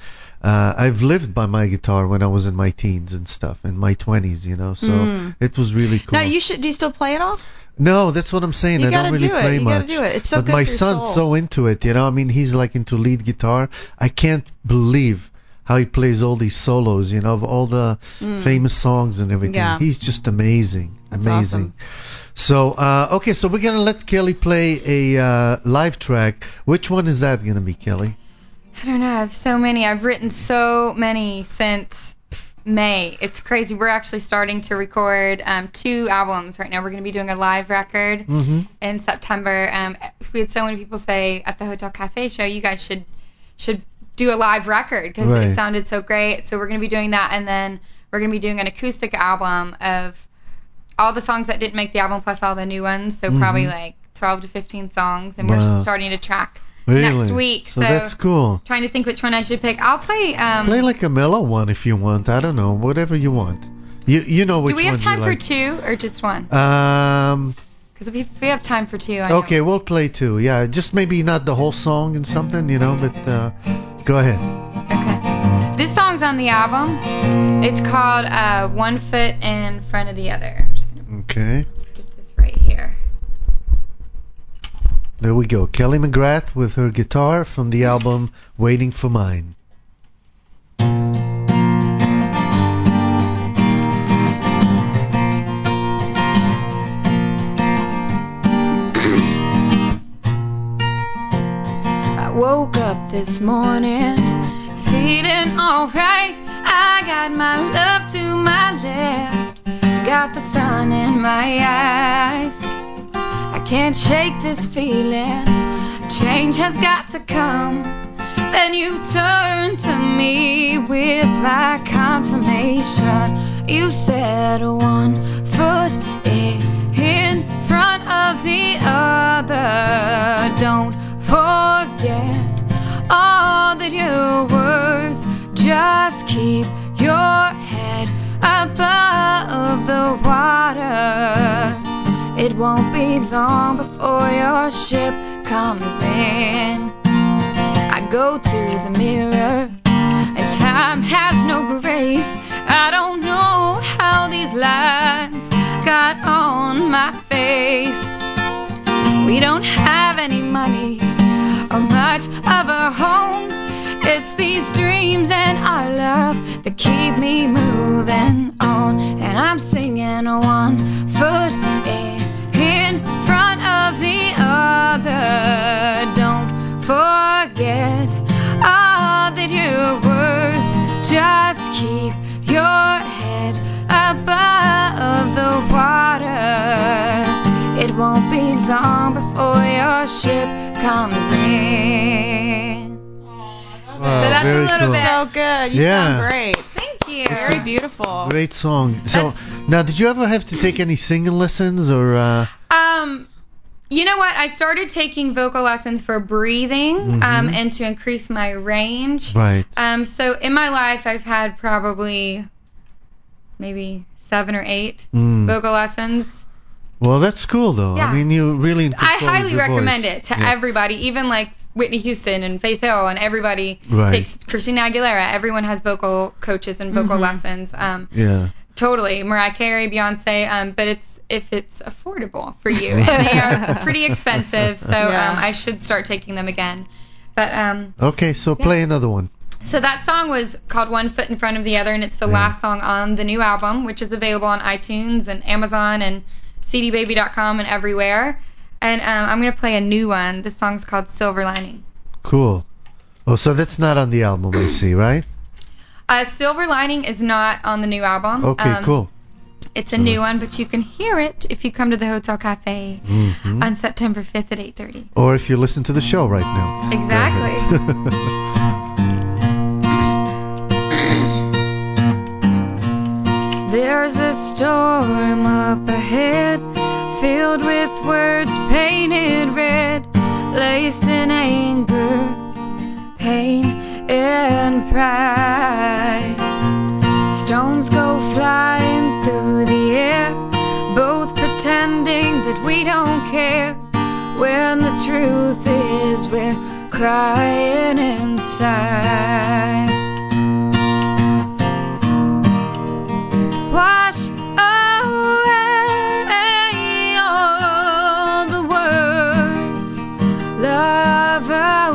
[SPEAKER 4] I've lived by my guitar when I was in my teens and stuff, in my 20s, you know, so it was really cool.
[SPEAKER 5] Now, do you still play it all?
[SPEAKER 4] No, that's what I'm saying. I don't really play much.
[SPEAKER 5] You gotta do it. It's so good
[SPEAKER 4] but my
[SPEAKER 5] for your
[SPEAKER 4] son's
[SPEAKER 5] soul.
[SPEAKER 4] so into it, you know. I mean, he's like into lead guitar. I can't believe how he plays all these solos, you know, of all the famous songs and everything.
[SPEAKER 5] Yeah.
[SPEAKER 4] He's just amazing.
[SPEAKER 5] That's
[SPEAKER 4] amazing.
[SPEAKER 5] Awesome.
[SPEAKER 4] So, okay, so we're going to let Kelly play a live track. Which one is that going to be, Kelly?
[SPEAKER 6] I don't know. I have so many. I've written so many since May. It's crazy. We're actually starting to record 2 albums right now. We're going to be doing a live record in September. We had so many people say at the Hotel Cafe show, you guys should do a live record because it sounded so great. So we're going to be doing that, and then we're going to be doing an acoustic album of all the songs that didn't make the album plus all the new ones. So probably like 12 to 15 songs, and we're starting to track next week.
[SPEAKER 4] So that's cool.
[SPEAKER 6] Trying to think which one I should pick. I'll play.
[SPEAKER 4] Play like a mellow one if you want. I don't know, whatever you want. You know which one.
[SPEAKER 6] Do we have time for
[SPEAKER 4] like.
[SPEAKER 6] 2 or just one? Because if we have time for 2,
[SPEAKER 4] okay, we'll play 2. Yeah, just maybe not the whole song and something, you know. But go ahead.
[SPEAKER 6] Okay. This song's on the album. It's called One Foot in Front of the Other. I'm just gonna get this right here.
[SPEAKER 4] There we go. Kelly McGrath with her guitar from the album Waiting for Mine.
[SPEAKER 6] I woke up this morning feeling alright. I got my love to my left, got the sun in my eyes. I can't shake this feeling, change has got to come. Then you turn to me with my confirmation. You said 1 foot in front of the other. Don't forget all that you're worth. Just keep your head above the water. It won't be long before your ship comes in. I go to the mirror and time has no grace. I don't know how these lines got on my face. We don't have any money or much of a home. It's these dreams and our love that keep me moving on. And I'm singing 1 foot in front of the other. Don't forget all that you're worth. Just keep your head above the water. It won't be long before your ship comes in. So that's a little bit.
[SPEAKER 5] So good. You sound great.
[SPEAKER 6] Thank you.
[SPEAKER 5] Very beautiful.
[SPEAKER 4] Great song. So now, did you ever have to take any singing lessons or?
[SPEAKER 6] You know what? I started taking vocal lessons for breathing and to increase my range.
[SPEAKER 4] Right.
[SPEAKER 6] So in my life, I've had probably maybe 7 or 8 vocal lessons.
[SPEAKER 4] Well, that's cool, though.
[SPEAKER 6] Yeah.
[SPEAKER 4] I mean, you really.
[SPEAKER 6] I highly recommend it to everybody, even like Whitney Houston and Faith Hill, and everybody takes Christina Aguilera. Everyone has vocal coaches and vocal lessons. Totally. Mariah Carey, Beyonce. But if it's affordable for you, and they are pretty expensive, so I should start taking them again. But
[SPEAKER 4] okay, so play another one.
[SPEAKER 6] So that song was called One Foot in Front of the Other, and it's the last song on the new album, which is available on iTunes and Amazon and cdbaby.com and everywhere. And I'm going to play a new one. This song's called Silver Lining.
[SPEAKER 4] Cool. Oh, so that's not on the album, I see, right?
[SPEAKER 6] Silver Lining is not on the new album.
[SPEAKER 4] Okay, cool.
[SPEAKER 6] It's a new one, but you can hear it if you come to the Hotel Cafe on September 5th at 8:30.
[SPEAKER 4] Or if you listen to the show right now.
[SPEAKER 6] Exactly. There's a storm up ahead, filled with words painted red, laced in anger, pain, and pride. Stones go flying through the air, both pretending that we don't care, when the truth is we're crying inside. Wash away all the words, love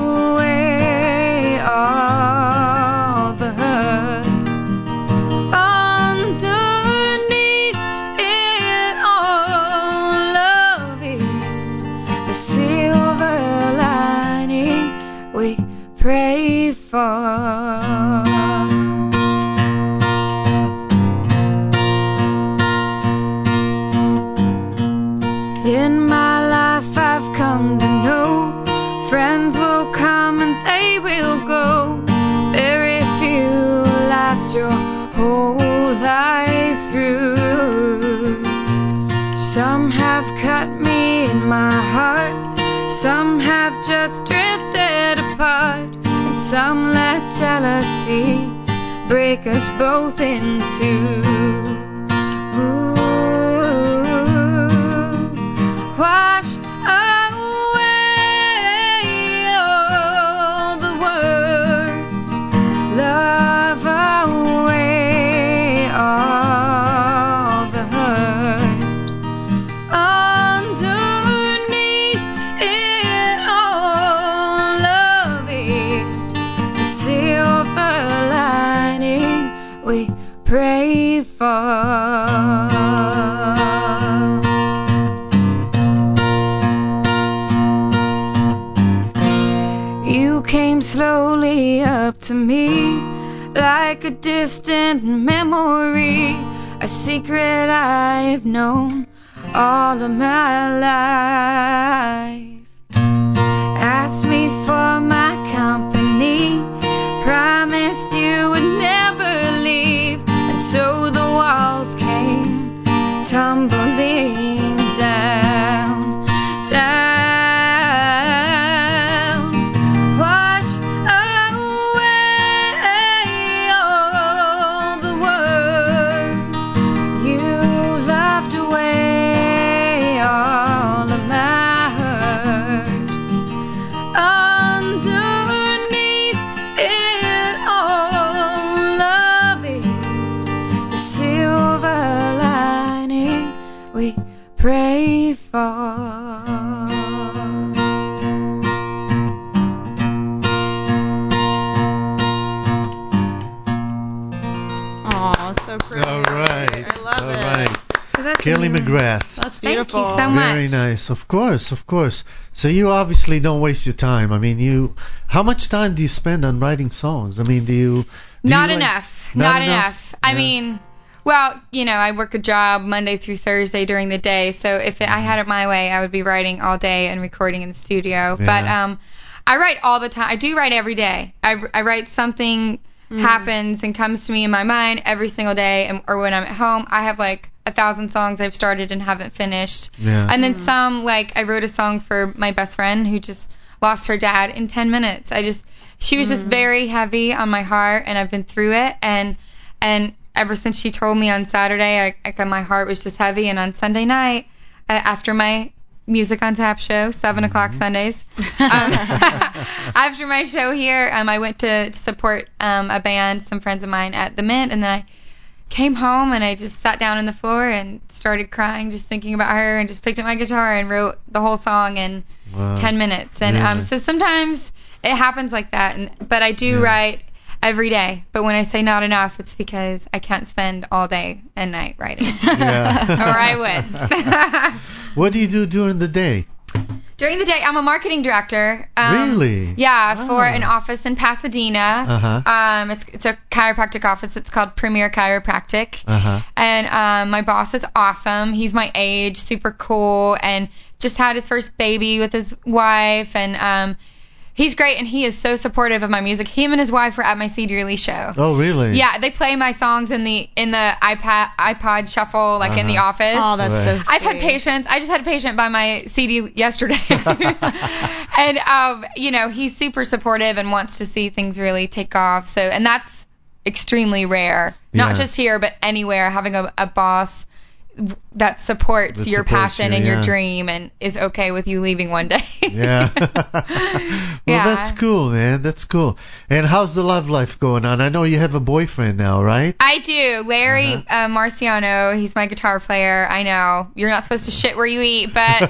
[SPEAKER 6] away all the hurt. Underneath it all, love is the silver lining we pray for. In my life I've come to know friends will come and they will go. Very few last your whole life through. Some have cut me in my heart, some have just drifted apart, and some let jealousy break us both in two. Wash away all the words, love away all the hurt. Underneath it all, love is the silver lining we pray for. You came slowly up to me like a distant memory, a secret I've known all of my life. Asked me for my company, promised you would never leave, and so the walls came tumbling down, down. Wash away all the words, you loved away all of my hurt. Underneath it all, love is the silver lining we pray for.
[SPEAKER 5] Oh, so pretty.
[SPEAKER 4] All right.
[SPEAKER 5] I love it.
[SPEAKER 4] Right.
[SPEAKER 6] So that's
[SPEAKER 4] Kelly McGrath.
[SPEAKER 5] That's beautiful.
[SPEAKER 6] Thank you so much.
[SPEAKER 4] Very nice. Of course, of course. So you obviously don't waste your time. I mean, how much time do you spend on writing songs? I mean,
[SPEAKER 6] Not enough. Not enough. I mean, Well, I work a job Monday through Thursday during the day, so if I had it my way, I would be writing all day and recording in the studio.
[SPEAKER 4] Yeah.
[SPEAKER 6] But I write all the time. I do write every day. I write something happens and comes to me in my mind every single day, or when I'm at home. I have like 1,000 songs I've started and haven't finished.
[SPEAKER 4] Yeah.
[SPEAKER 6] And then some, like I wrote a song for my best friend who just lost her dad in 10 minutes. She was just very heavy on my heart, and I've been through it. And ever since she told me on Saturday, my heart was just heavy. And on Sunday night, after my Music on Tap show, 7 o'clock Sundays, after my show here, I went to support a band, some friends of mine at the Mint, and then I came home and I just sat down on the floor and started crying, just thinking about her, and just picked up my guitar and wrote the whole song in 10 minutes. And so sometimes it happens like that, but I do write every day. But when I say not enough, it's because I can't spend all day and night writing.
[SPEAKER 4] Yeah.
[SPEAKER 6] Or I would.
[SPEAKER 4] What do you do during the day?
[SPEAKER 6] During the day, I'm a marketing director.
[SPEAKER 4] Really?
[SPEAKER 6] Yeah, for an office in Pasadena. It's a chiropractic office. It's called Premier Chiropractic. And my boss is awesome. He's my age, super cool, and just had his first baby with his wife. And he's great, and he is so supportive of my music. Him and his wife were at my CD release show.
[SPEAKER 4] Oh, really?
[SPEAKER 6] Yeah, they play my songs in the iPod shuffle, like in the office.
[SPEAKER 5] Oh, that's so sweet.
[SPEAKER 6] I've had patients. I just had a patient buy my CD yesterday. And he's super supportive and wants to see things really take off. So, and that's extremely rare. Not just here, but anywhere, having a boss that supports your passion and your dream and is okay with you leaving one day.
[SPEAKER 4] Yeah. Well, that's cool, man. That's cool. And how's the love life going on? I know you have a boyfriend now, right?
[SPEAKER 6] I do. Larry Marciano, he's my guitar player. I know. You're not supposed to shit where you eat, but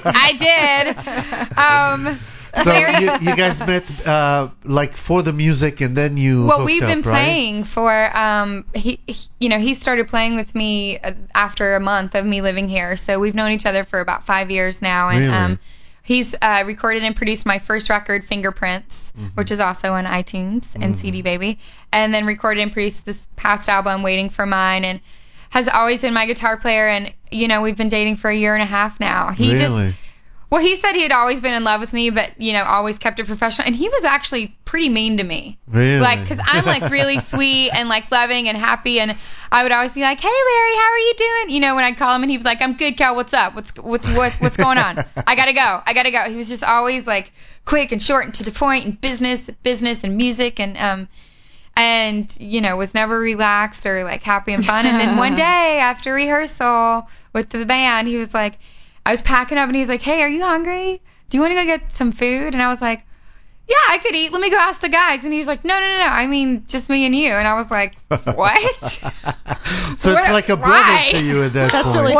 [SPEAKER 6] I did.
[SPEAKER 4] So you guys met like for the music, and then you
[SPEAKER 6] well,
[SPEAKER 4] hooked
[SPEAKER 6] we've been
[SPEAKER 4] up, right?
[SPEAKER 6] playing for he started playing with me after a month of me living here, so we've known each other for about 5 years now, and
[SPEAKER 4] Really?
[SPEAKER 6] He's recorded and produced my first record, Fingerprints, which is also on iTunes and CD Baby, and then recorded and produced this past album, Waiting for Mine, and has always been my guitar player, and we've been dating for 1.5 years now.
[SPEAKER 4] Really?
[SPEAKER 6] Well, he said he had always been in love with me, but, always kept it professional. And he was actually pretty mean to me.
[SPEAKER 4] Really?
[SPEAKER 6] Like, because I'm, like, really sweet and, like, loving and happy. And I would always be like, hey, Larry, how are you doing? When I'd call him, and he was like, I'm good, Cal. What's up? What's going on? I got to go. He was just always, like, quick and short and to the point, and business and music. And was never relaxed or, like, happy and fun. And then one day after rehearsal with the band, he was like, I was packing up, and he was like, hey, are you hungry? Do you want to go get some food? And I was like, yeah, I could eat. Let me go ask the guys. And he was like, no. I mean, just me and you. And I was like, what?
[SPEAKER 4] So it's like a brother to you at that point.
[SPEAKER 5] Really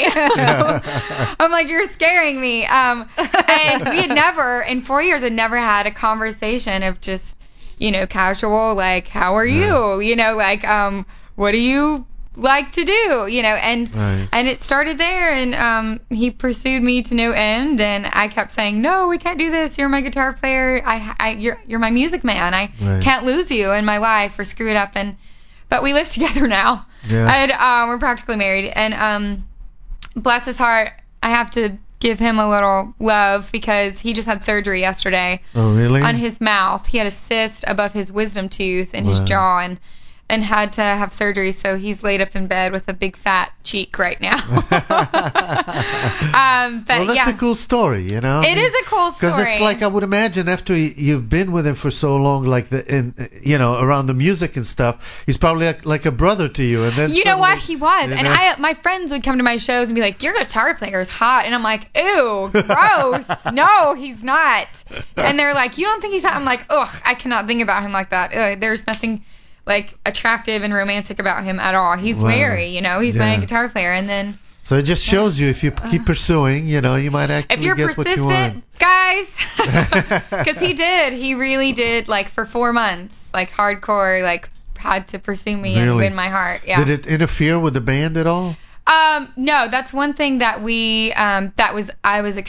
[SPEAKER 6] Why? I'm like, you're scaring me. And we had never, in 4 years, had never had a conversation of just, casual, like, how are you? What do you like to do, and it started there, and he pursued me to no end, and I kept saying, no, we can't do this, you're my guitar player, you're my music man, I can't lose you in my life or screw it up, but we live together now, and we're practically married, and bless his heart, I have to give him a little love because he just had surgery yesterday.
[SPEAKER 4] Oh, really?
[SPEAKER 6] On his mouth. He had a cyst above his wisdom tooth in his jaw, and had to have surgery, so he's laid up in bed with a big fat cheek right now. But
[SPEAKER 4] well, that's a cool story,
[SPEAKER 6] It is a cool story.
[SPEAKER 4] Because it's like, I would imagine after you've been with him for so long, like around the music and stuff, he's probably like a brother to you. And then
[SPEAKER 6] you know what? He was. And my friends would come to my shows and be like, your guitar player is hot. And I'm like, ew, gross. No, he's not. And they're like, you don't think he's hot? I'm like, ugh, I cannot think about him like that. Ugh, there's nothing like attractive and romantic about him at all. He's Larry, he's my guitar player, and then. So
[SPEAKER 4] it just shows you if you keep pursuing, you might actually get what you want.
[SPEAKER 6] If you're persistent, guys, because he really did, like for 4 months, like hardcore, like had to pursue me and win my heart. Yeah.
[SPEAKER 4] Did it interfere with the band at all?
[SPEAKER 6] No, that's one thing that I was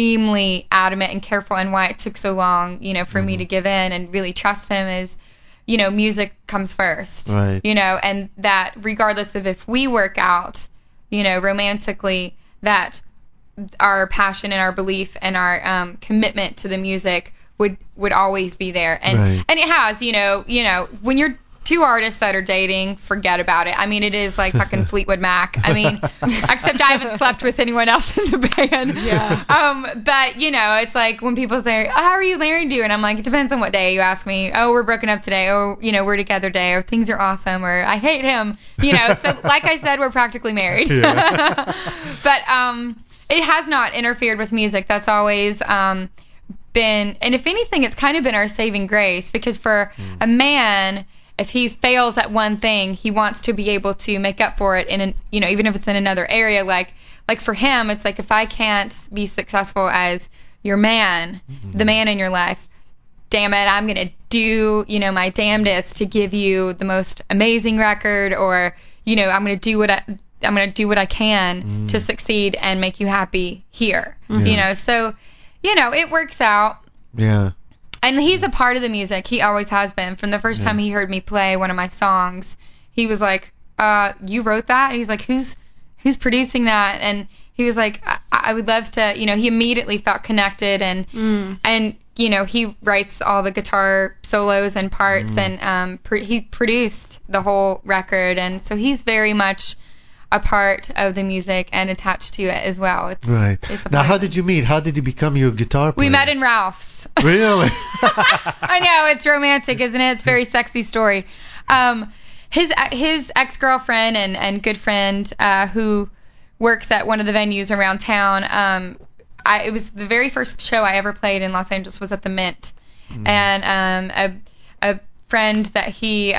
[SPEAKER 6] extremely adamant and careful, and why it took so long, for me to give in and really trust him is. music comes first.
[SPEAKER 4] Right.
[SPEAKER 6] And that regardless of if we work out, romantically, that our passion and our belief and our commitment to the music would always be there. And
[SPEAKER 4] right.
[SPEAKER 6] and it has, when you're two artists that are dating, forget about it. I mean, it is like fucking Fleetwood Mac. I mean, except I haven't slept with anyone else in the band.
[SPEAKER 5] Yeah.
[SPEAKER 6] But, it's like when people say, oh, how are you married to? And I'm like, it depends on what day you ask me. Oh, we're broken up today. Oh, we're together today. Or things are awesome. Or I hate him. So like I said, we're practically married.
[SPEAKER 4] Yeah.
[SPEAKER 6] But it has not interfered with music. That's always been, and if anything, it's kind of been our saving grace, because for a man, if he fails at one thing, he wants to be able to make up for it in even if it's in another area. Like for him, it's like, if I can't be successful as your man, the man in your life, damn it, I'm gonna do my damnedest to give you the most amazing record, or I'm gonna do what I can to succeed and make you happy here. So it works out.
[SPEAKER 4] Yeah.
[SPEAKER 6] And he's a part of the music. He always has been. From the first time he heard me play one of my songs, he was like, you wrote that? And he's like, who's producing that? And he was like, I would love to, he immediately felt connected, and he writes all the guitar solos and parts, and he produced the whole record. And so he's very much a part of the music and attached to it as well.
[SPEAKER 4] Right. Now, how did you meet? How did you become your guitar player?
[SPEAKER 6] We met in Ralph's.
[SPEAKER 4] Really?
[SPEAKER 6] I know, it's romantic, isn't it? It's a very sexy story. His ex-girlfriend and good friend who works at one of the venues around town, it was the very first show I ever played in Los Angeles was at the Mint. And a friend that he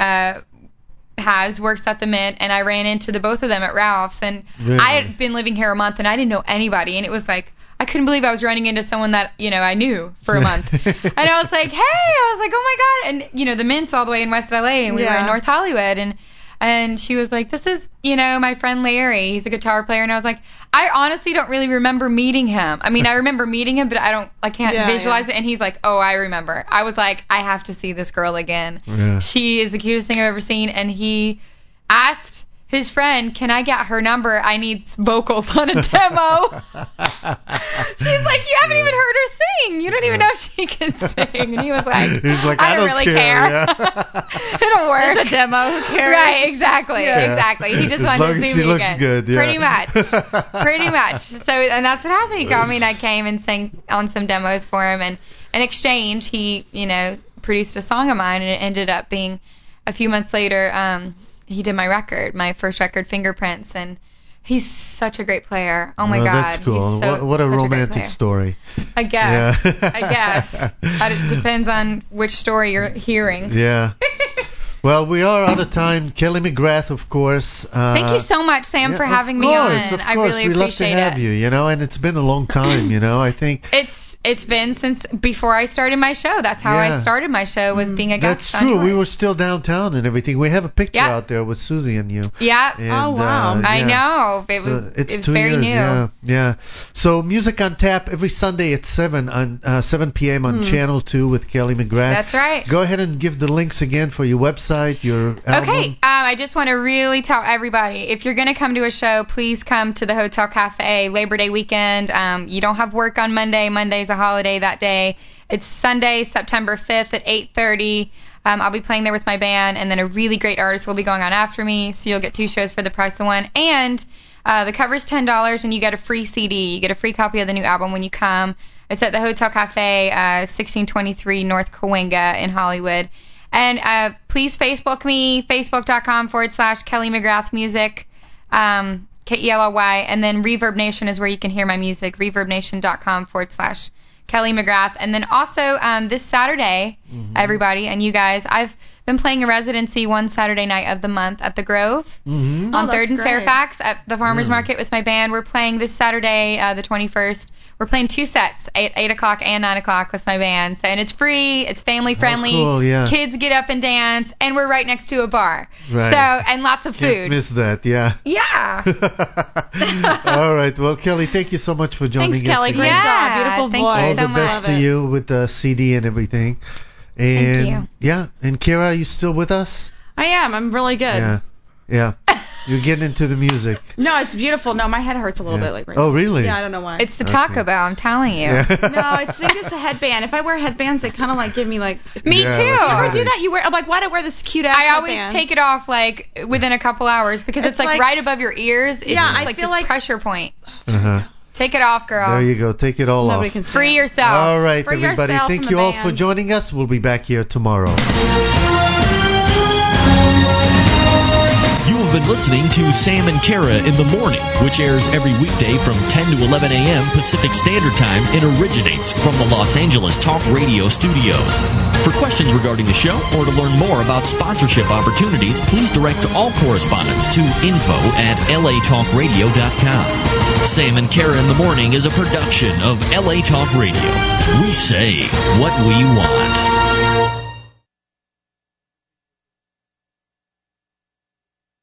[SPEAKER 6] works at the Mint, and I ran into the both of them at Ralph's, and
[SPEAKER 4] really?
[SPEAKER 6] I had been living here a month, and I didn't know anybody, and it was like, I couldn't believe I was running into someone that, I knew for a month. And I was like, hey, I was like, oh my God. And, the Mint's all the way in West LA, and we were in North Hollywood, and she was like, this is, my friend Larry, he's a guitar player. And I was like, I honestly don't really remember meeting him. I mean, I remember meeting him, but I can't visualize it. And he's like, oh, I remember. I was like, I have to see this girl again. Yeah. She is the cutest thing I've ever seen. And he asked his friend, can I get her number? I need vocals on a demo. She's like, you haven't even heard her sing. You don't even know she can sing. And he was like, I don't really care. Yeah. It'll work.
[SPEAKER 5] It's a demo. Who cares?
[SPEAKER 6] Right, exactly. Yeah. Exactly. He just wanted to see me
[SPEAKER 4] looks
[SPEAKER 6] again.
[SPEAKER 4] Good, yeah.
[SPEAKER 6] Pretty much. So, and that's what happened. He called me, and I came and sang on some demos for him. And in exchange, he, produced a song of mine, and it ended up being a few months later, he did my first record, Fingerprints, and he's such a great player. Oh my God.
[SPEAKER 4] That's cool. What a romantic story.
[SPEAKER 6] I guess. Yeah. I guess. It depends on which story you're hearing.
[SPEAKER 4] Yeah. Well, we are out of time. Kelly McGrath, of course.
[SPEAKER 6] Thank you so much, Sam, for having me on. I really appreciate it.
[SPEAKER 4] We love to have you, and it's been a long time, I think.
[SPEAKER 6] It's been since before I started my show. That's how I started my show, was being a guest.
[SPEAKER 4] That's true. We were still downtown and everything. We have a picture out there with Susie and you.
[SPEAKER 6] Yeah.
[SPEAKER 4] And,
[SPEAKER 6] oh, wow. I know. It's 2 very
[SPEAKER 4] years,
[SPEAKER 6] new.
[SPEAKER 4] Yeah. So Music on Tap every Sunday at 7 p.m. on Channel 2 with Kelly McGrath.
[SPEAKER 6] That's right.
[SPEAKER 4] Go ahead and give the links again for your website, your album.
[SPEAKER 6] Okay. I just want to really tell everybody, if you're going to come to a show, please come to the Hotel Cafe Labor Day weekend. You don't have work on Monday. Monday's a holiday that day. It's Sunday, September 5th at 8:30. I'll be playing there with my band, and then a really great artist will be going on after me, so you'll get 2 shows for the price of one. And the cover's $10, and you get a free CD. You get a free copy of the new album when you come. It's at the Hotel Cafe, 1623 North Cahuenga in Hollywood. And please Facebook me, facebook.com/Kelly McGrath Music, KELLY, and then Reverb Nation is where you can hear my music, reverbnation.com/Kelly McGrath. And then also this Saturday, everybody, and you guys, I've been playing a residency one Saturday night of the month at the Grove on 3rd and Fairfax at the Farmers Market with my band. We're playing this Saturday, the 21st. We're playing 2 sets, 8 o'clock and 9 o'clock with my band. So, and it's free, it's family friendly.
[SPEAKER 4] Oh, cool, yeah.
[SPEAKER 6] Kids get up and dance, and we're right next to a bar.
[SPEAKER 4] Right.
[SPEAKER 6] So, and lots of food.
[SPEAKER 4] Can't miss that, yeah.
[SPEAKER 6] Yeah.
[SPEAKER 4] All right. Well, Kelly, thank you so much for joining us.
[SPEAKER 5] Thanks, Kelly. Great job. Beautiful voice.
[SPEAKER 6] All
[SPEAKER 4] the best to you with the CD and everything. And
[SPEAKER 6] Thank you.
[SPEAKER 4] Yeah, and Kira, are you still with us?
[SPEAKER 5] I am. I'm really good.
[SPEAKER 4] Yeah. You're getting into the music.
[SPEAKER 5] No, it's beautiful. No, my head hurts a little bit like right
[SPEAKER 4] Oh,
[SPEAKER 5] now.
[SPEAKER 4] really?
[SPEAKER 5] Yeah, I don't know why.
[SPEAKER 6] It's the Taco Bell, I'm telling you.
[SPEAKER 5] No, I think it's a headband. If I wear headbands, they kind of like give me like.
[SPEAKER 6] Me too.
[SPEAKER 4] like
[SPEAKER 5] You ever do that? I'm like, why do I wear this cute ass
[SPEAKER 6] I
[SPEAKER 5] headband?
[SPEAKER 6] always take it off like within a couple hours because it's like right above your ears. It's just
[SPEAKER 5] I
[SPEAKER 6] like
[SPEAKER 5] feel
[SPEAKER 6] this
[SPEAKER 5] like
[SPEAKER 6] pressure point.
[SPEAKER 4] Uh-huh.
[SPEAKER 6] Take it off, girl.
[SPEAKER 4] There you go. Take it all
[SPEAKER 5] Nobody
[SPEAKER 4] off.
[SPEAKER 5] can see
[SPEAKER 6] Free
[SPEAKER 5] it.
[SPEAKER 6] yourself.
[SPEAKER 4] All right,
[SPEAKER 5] Free
[SPEAKER 4] everybody.
[SPEAKER 5] yourself
[SPEAKER 4] Thank
[SPEAKER 5] from
[SPEAKER 4] you
[SPEAKER 5] the
[SPEAKER 4] all
[SPEAKER 5] band.
[SPEAKER 4] for joining us. We'll be back here tomorrow.
[SPEAKER 7] You have been listening to Sam and Kara in the Morning, which airs every weekday from 10 to 11 a.m. Pacific Standard Time and originates from the Los Angeles Talk Radio studios. For questions regarding the show or to learn more about sponsorship opportunities, please direct all correspondence to info@latalkradio.com. Sam and Kara in the Morning is a production of LA Talk Radio. We say what we want.